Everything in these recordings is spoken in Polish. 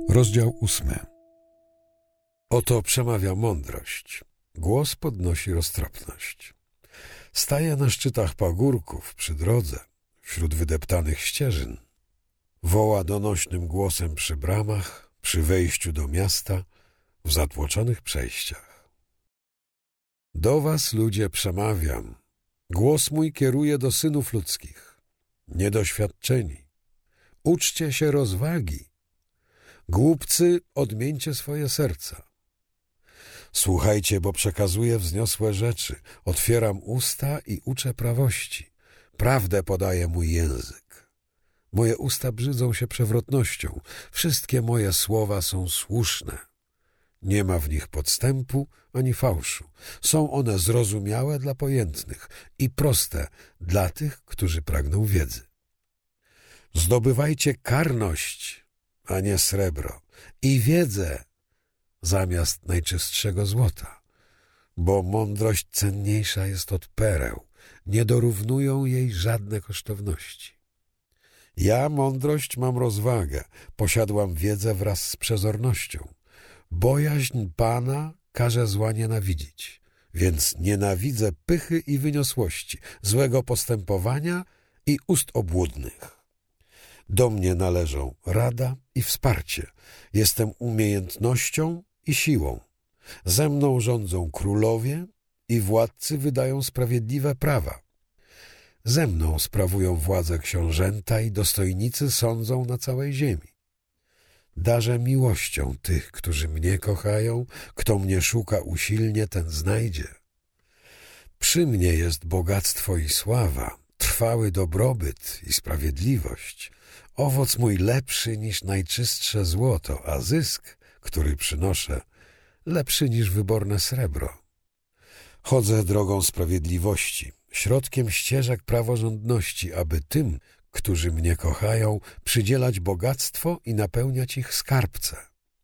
Rozdział 8. Oto przemawia mądrość. Głos podnosi roztropność. Staje na szczytach pagórków, przy drodze, wśród wydeptanych ścieżyn. Woła donośnym głosem przy bramach, przy wejściu do miasta, w zatłoczonych przejściach. Do was, ludzie, przemawiam. Głos mój kieruje do synów ludzkich. Niedoświadczeni. Uczcie się rozwagi. Głupcy, odmieńcie swoje serca. Słuchajcie, bo przekazuję wzniosłe rzeczy. Otwieram usta i uczę prawości. Prawdę podaje mój język. Moje usta brzydzą się przewrotnością. Wszystkie moje słowa są słuszne. Nie ma w nich podstępu ani fałszu. Są one zrozumiałe dla pojętnych i proste dla tych, którzy pragną wiedzy. Zdobywajcie karność, a nie srebro, i wiedzę zamiast najczystszego złota, bo mądrość cenniejsza jest od pereł, nie dorównują jej żadne kosztowności. Ja, mądrość, mam rozwagę, posiadłam wiedzę wraz z przezornością. Bojaźń Pana każe zła nienawidzić, więc nienawidzę pychy i wyniosłości, złego postępowania i ust obłudnych. Do mnie należą rada i wsparcie. Jestem umiejętnością i siłą. Ze mną rządzą królowie i władcy wydają sprawiedliwe prawa. Ze mną sprawują władzę książęta i dostojnicy sądzą na całej ziemi. Darzę miłością tych, którzy mnie kochają. Kto mnie szuka usilnie, ten znajdzie. Przy mnie jest bogactwo i sława, trwały dobrobyt i sprawiedliwość. Owoc mój lepszy niż najczystsze złoto, a zysk, który przynoszę, lepszy niż wyborne srebro. Chodzę drogą sprawiedliwości, środkiem ścieżek praworządności, aby tym, którzy mnie kochają, przydzielać bogactwo i napełniać ich skarbce.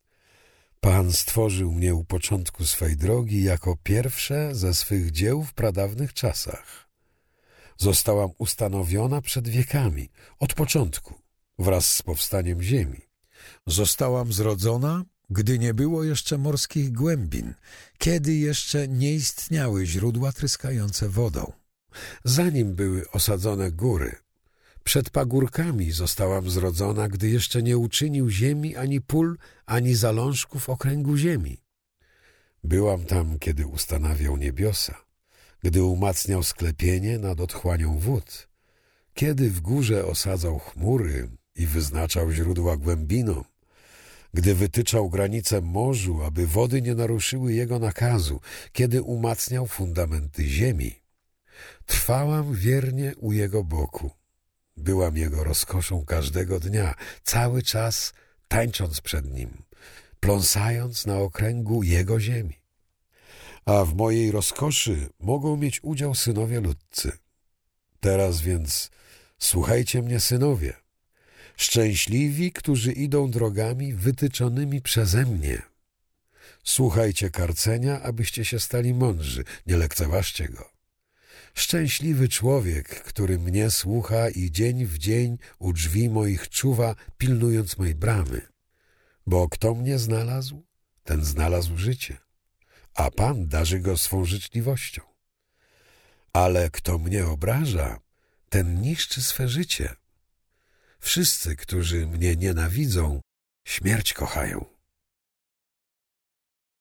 Pan stworzył mnie u początku swej drogi jako pierwsze ze swych dzieł w pradawnych czasach. Zostałam ustanowiona przed wiekami, od początku, wraz z powstaniem ziemi. Zostałam zrodzona, gdy nie było jeszcze morskich głębin, kiedy jeszcze nie istniały źródła tryskające wodą. Zanim były osadzone góry, przed pagórkami zostałam zrodzona, gdy jeszcze nie uczynił ziemi ani pól, ani zalążków okręgu ziemi. Byłam tam, kiedy ustanawiał niebiosa, gdy umacniał sklepienie nad otchłanią wód, kiedy w górze osadzał chmury i wyznaczał źródła głębinom, gdy wytyczał granice morzu, aby wody nie naruszyły jego nakazu, kiedy umacniał fundamenty ziemi. Trwałam wiernie u jego boku. Byłam jego rozkoszą każdego dnia, cały czas tańcząc przed nim, pląsając na okręgu jego ziemi. A w mojej rozkoszy mogą mieć udział synowie ludcy. Teraz więc słuchajcie mnie, synowie, szczęśliwi, którzy idą drogami wytyczonymi przeze mnie. Słuchajcie karcenia, abyście się stali mądrzy, nie lekceważcie go. Szczęśliwy człowiek, który mnie słucha i dzień w dzień u drzwi moich czuwa, pilnując mej bramy. Bo kto mnie znalazł, ten znalazł życie, a Pan darzy go swą życzliwością. Ale kto mnie obraża, ten niszczy swe życie. Wszyscy, którzy mnie nienawidzą, śmierć kochają.